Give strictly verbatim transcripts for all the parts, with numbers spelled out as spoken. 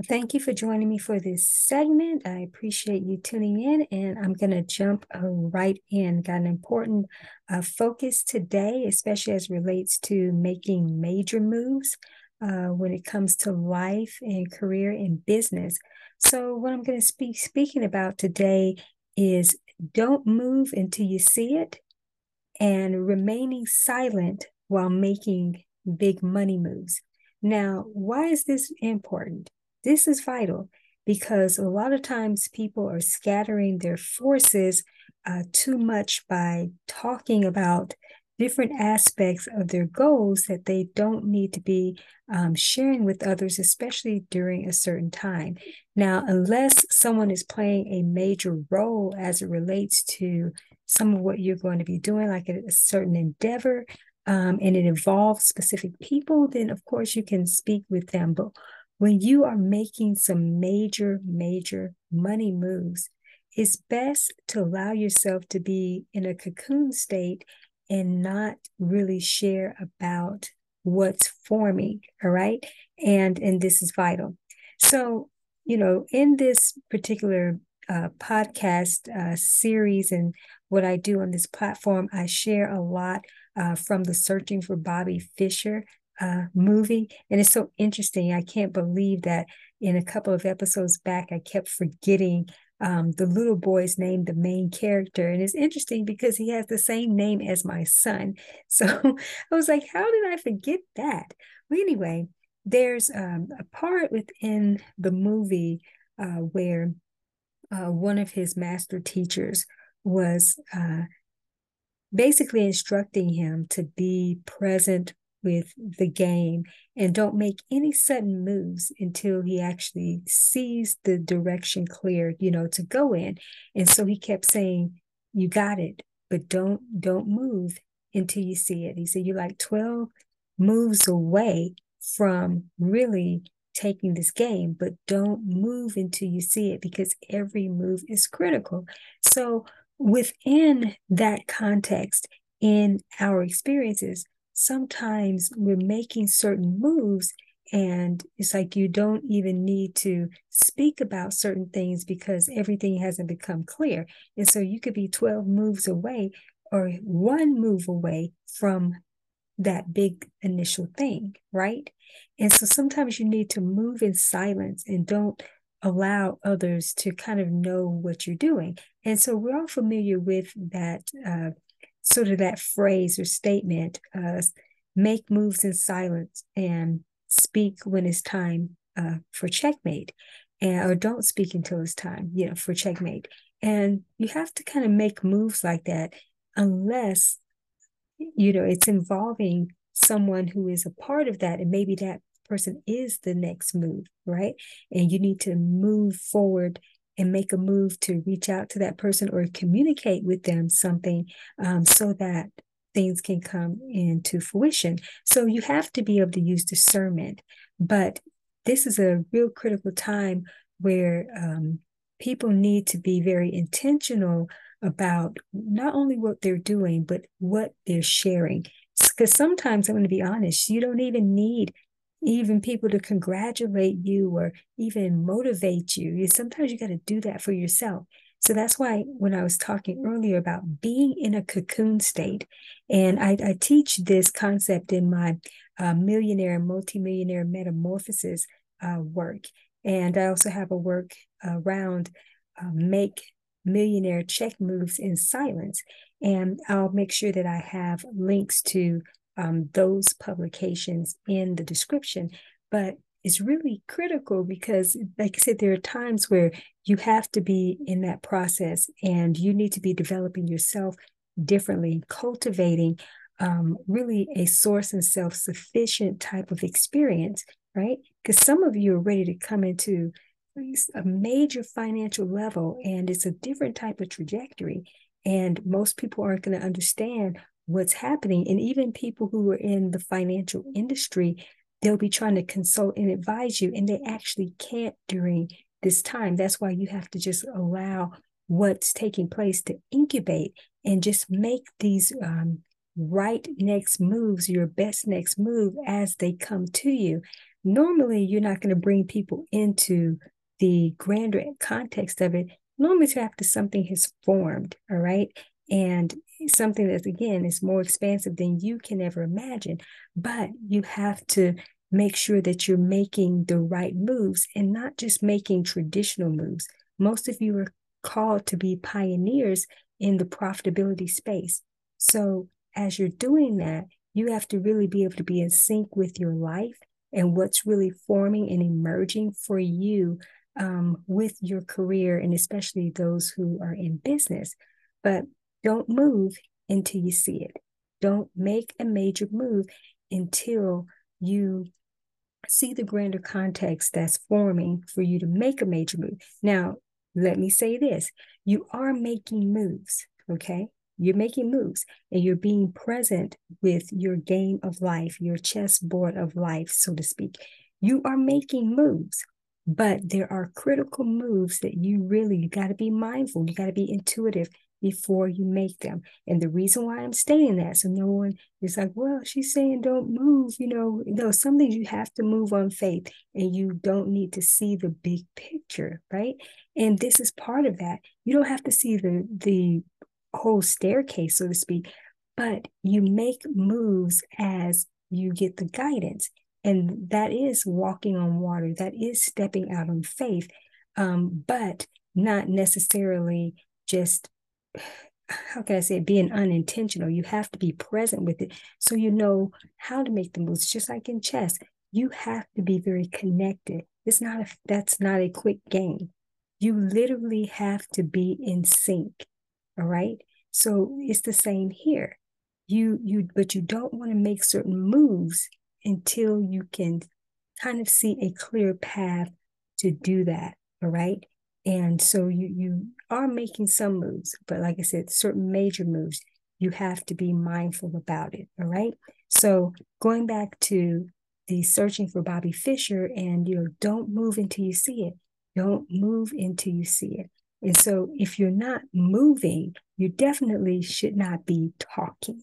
Thank you for joining me for this segment. I appreciate you tuning in, and I'm going to jump uh, right in. Got an important uh, focus today, especially as relates to making major moves uh, when it comes to life and career and business. So, what I'm going to be speaking about today is don't move until you see it and remaining silent while making big money moves. Now, why is this important? This is vital because a lot of times people are scattering their forces uh, too much by talking about different aspects of their goals that they don't need to be um, sharing with others, especially during a certain time. Now, unless someone is playing a major role as it relates to some of what you're going to be doing, like a, a certain endeavor, um, and it involves specific people, then of course you can speak with them. But when you are making some major, major money moves, it's best to allow yourself to be in a cocoon state and not really share about what's forming. All right. And and this is vital. So, you know, in this particular uh, podcast uh, series and what I do on this platform, I share a lot uh, from the Searching for Bobby Fischer uh, movie. And it's so interesting. I can't believe that in a couple of episodes back, I kept forgetting um, the little boy's name, the main character. And it's interesting because he has the same name as my son. So I was like, how did I forget that? Well, anyway, there's um, a part within the movie uh, where uh, one of his master teachers was uh, basically instructing him to be present with the game and don't make any sudden moves until he actually sees the direction clear, you know, to go in. And so he kept saying, you got it, but don't don't move until you see it. He said, you're like twelve moves away from really taking this game, but don't move until you see it because every move is critical. So within that context, in our experiences, sometimes we're making certain moves and it's like you don't even need to speak about certain things because everything hasn't become clear. And so you could be twelve moves away or one move away from that big initial thing, right? And so sometimes you need to move in silence and don't allow others to kind of know what you're doing. And so we're all familiar with that uh, sort of that phrase or statement, uh, make moves in silence and speak when it's time uh, for checkmate, and or don't speak until it's time, you know, for checkmate. And you have to kind of make moves like that unless you know it's involving someone who is a part of that, and maybe that person is the next move, right? And you need to move forward and make a move to reach out to that person or communicate with them something um, so that things can come into fruition. So you have to be able to use discernment, but this is a real critical time where um, people need to be very intentional about not only what they're doing, but what they're sharing. Because sometimes, I'm going to be honest, you don't even need even people to congratulate you or even motivate you. Sometimes you got to do that for yourself. So that's why when I was talking earlier about being in a cocoon state, and I, I teach this concept in my uh, millionaire and multimillionaire metamorphosis uh, work. And I also have a work around uh, make millionaire check moves in silence. And I'll make sure that I have links to um, those publications in the description. But it's really critical because, like I said, there are times where you have to be in that process and you need to be developing yourself differently, cultivating um, really a source and self-sufficient type of experience, right? Because some of you are ready to come into a major financial level and it's a different type of trajectory. And most people aren't going to understand what's happening. And even people who are in the financial industry, they'll be trying to consult and advise you, and they actually can't during this time. That's why you have to just allow what's taking place to incubate and just make these um, right next moves, your best next move as they come to you. normally you're not going to bring people into the grander context of it. Normally it's after something has formed, all right? And something that's, again, is more expansive than you can ever imagine. But you have to make sure that you're making the right moves and not just making traditional moves. Most of you are called to be pioneers in the profitability space. So as you're doing that, you have to really be able to be in sync with your life and what's really forming and emerging for you um, with your career, and especially those who are in business. But don't move until you see it. Don't make a major move until you see the grander context that's forming for you to make a major move. Now, let me say this. You are making moves, okay? You're making moves and you're being present with your game of life, your chessboard of life, so to speak. You are making moves, but there are critical moves that you really, you got to be mindful. You got to be intuitive before you make them. And the reason why I'm stating that, so no one is like, well, she's saying don't move, you know, no, some things you have to move on faith and you don't need to see the big picture, right? And this is part of that. You don't have to see the the whole staircase, so to speak, but you make moves as you get the guidance. And that is walking on water, that is stepping out on faith, um, but not necessarily just, how can I say it, being unintentional. You have to be present with it so you know how to make the moves. Just like in chess, you have to be very connected. It's not a, that's not a quick game. You literally have to be in sync. All right. So it's the same here. You you but you don't want to make certain moves until you can kind of see a clear path to do that. All right. And so you you are making some moves, but like I said, certain major moves, you have to be mindful about it. All right. So going back to the searching for Bobby Fischer, and you know, don't move until you see it. Don't move until you see it. And so if you're not moving, you definitely should not be talking.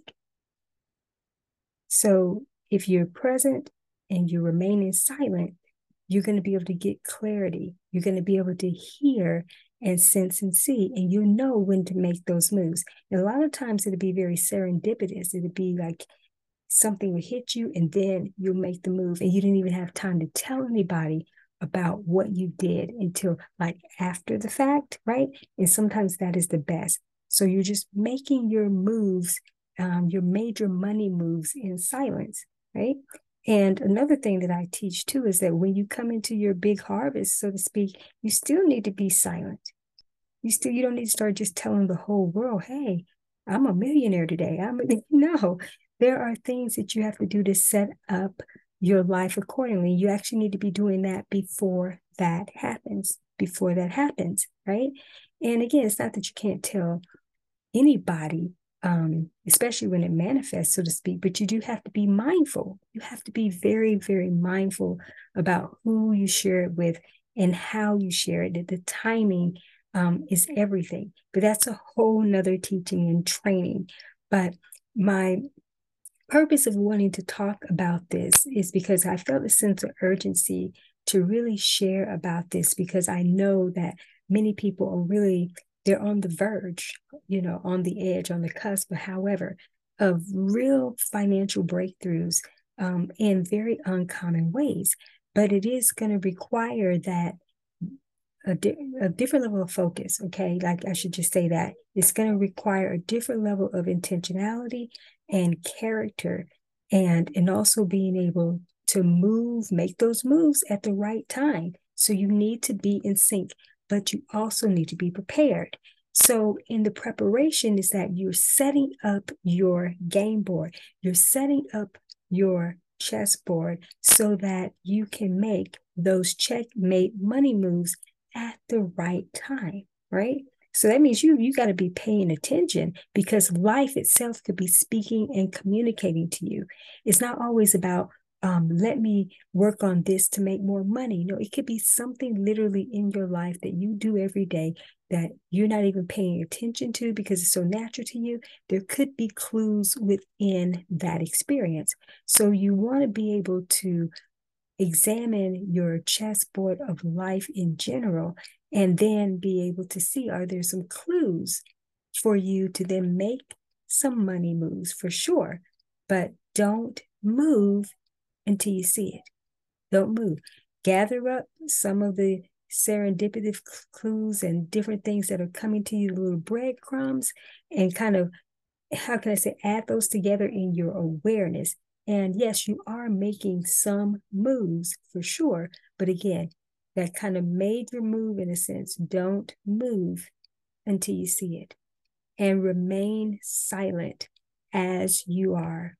So if you're present and you're remaining silent, you're going to be able to get clarity. You're going to be able to hear and sense and see, and you know when to make those moves. And a lot of times it'll be very serendipitous. It'll be like something will hit you and then you'll make the move and you didn't even have time to tell anybody about what you did until like after the fact, right? And sometimes that is the best. So you're just making your moves, um, your major money moves in silence, right? And another thing that I teach too is that when you come into your big harvest, so to speak, you still need to be silent. You still, you don't need to start just telling the whole world, hey, I'm a millionaire today. I'm a, no, there are things that you have to do to set up your life accordingly. You actually need to be doing that before that happens, before that happens, right? And again, it's not that you can't tell anybody, um, especially when it manifests, so to speak, but you do have to be mindful. You have to be very, very mindful about who you share it with and how you share it, that the timing um, is everything. But that's a whole nother teaching and training. But my purpose of wanting to talk about this is because I felt a sense of urgency to really share about this, because I know that many people are really, they're on the verge, you know, on the edge, on the cusp, but however, of real financial breakthroughs um, in very uncommon ways. But it is going to require that a, di- a different level of focus, okay? Like I should just say that. It's going to require a different level of intentionality and character, and, and also being able to move, make those moves at the right time. So you need to be in sync, but you also need to be prepared. So in the preparation is that you're setting up your game board, you're setting up your chessboard so that you can make those checkmate money moves at the right time, right? So that means you you got to be paying attention, because life itself could be speaking and communicating to you. It's not always about um, let me work on this to make more money. No, it could be something literally in your life that you do every day that you're not even paying attention to because it's so natural to you. There could be clues within that experience. So you want to be able to examine your chessboard of life in general, and then be able to see, are there some clues for you to then make some money moves for sure. But don't move until you see it. Don't move. Gather up some of the serendipitous clues and different things that are coming to you, little breadcrumbs, and kind of, how can I say, add those together in your awareness. And yes, you are making some moves for sure. But again, that kind of major move, in a sense, don't move until you see it. And remain silent as you are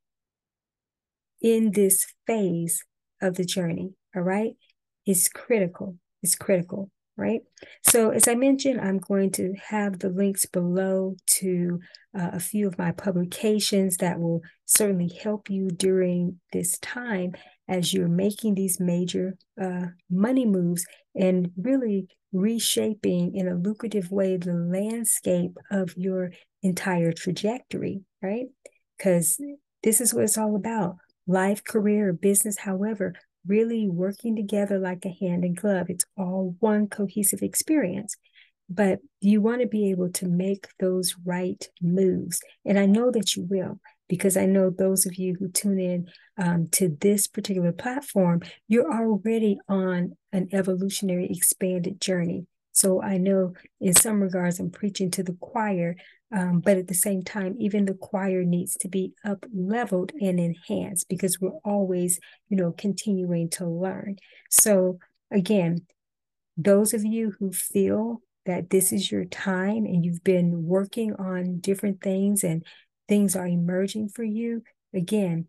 in this phase of the journey. All right. It's critical. It's critical. Right. So as I mentioned, I'm going to have the links below to uh, a few of my publications that will certainly help you during this time as you're making these major uh, money moves and really reshaping in a lucrative way the landscape of your entire trajectory, right? Because this is what it's all about. Life, career, business, however, really working together like a hand in glove. It's all one cohesive experience. But you want to be able to make those right moves. And I know that you will, because I know those of you who tune in um, to this particular platform, you're already on an evolutionary expanded journey. So I know in some regards I'm preaching to the choir, um, but at the same time, even the choir needs to be up leveled and enhanced because we're always, you know, continuing to learn. So again, those of you who feel that this is your time and you've been working on different things and things are emerging for you, again,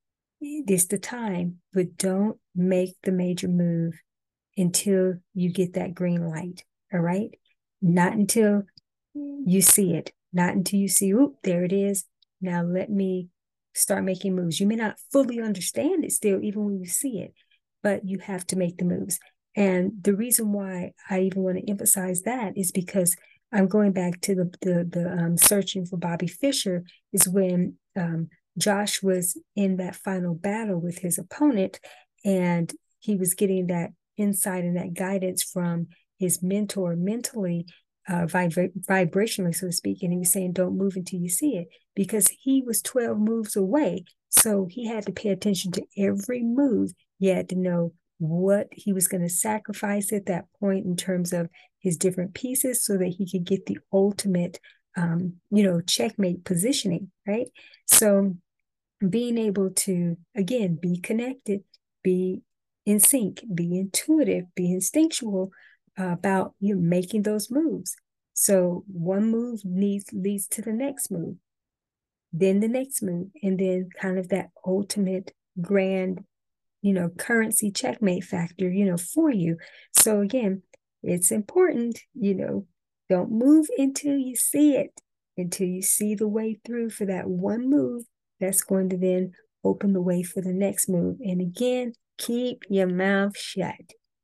it's the time, but don't make the major move until you get that green light. All right. Not until you see it, not until you see, oop, there it is. Now let me start making moves. You may not fully understand it still, even when you see it, but you have to make the moves. And the reason why I even want to emphasize that is because I'm going back to the the, the um, searching for Bobby Fischer is when um, Josh was in that final battle with his opponent, and he was getting that insight and that guidance from his mentor mentally, uh, vibra- vibrationally, so to speak. And he was saying, don't move until you see it, because he was twelve moves away. So he had to pay attention to every move. He had to know what he was going to sacrifice at that point in terms of his different pieces so that he could get the ultimate, um, you know, checkmate positioning, right? So being able to, again, be connected, be in sync, be intuitive, be instinctual uh, about you know, making those moves. So one move needs leads to the next move, then the next move, and then kind of that ultimate grand, you know, currency checkmate factor, you know, for you. So again, it's important, you know, don't move until you see it, until you see the way through for that one move that's going to then open the way for the next move. And again, keep your mouth shut.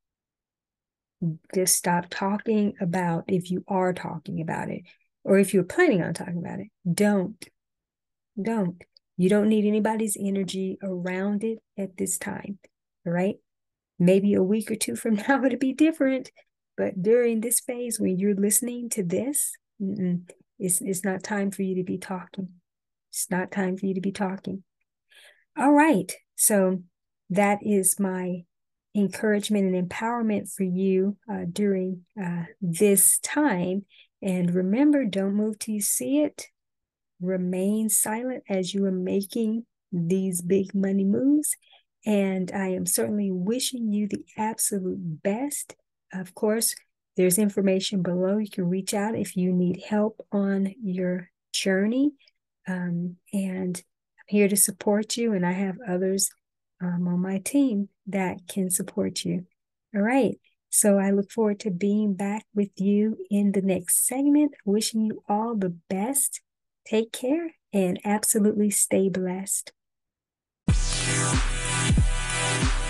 Just stop talking about, if you are talking about it, or if you're planning on talking about it, don't, don't. You don't need anybody's energy around it at this time, all right? Maybe a week or two from now it'll be different, but during this phase when you're listening to this, it's, it's not time for you to be talking. It's not time for you to be talking. All right. So that is my encouragement and empowerment for you uh, during uh, this time. And remember, don't move till you see it. Remain silent as you are making these big money moves. And I am certainly wishing you the absolute best. Of course, there's information below. You can reach out if you need help on your journey. Um, and I'm here to support you. And I have others um, on my team that can support you. All right. So I look forward to being back with you in the next segment. Wishing you all the best. Take care and absolutely stay blessed.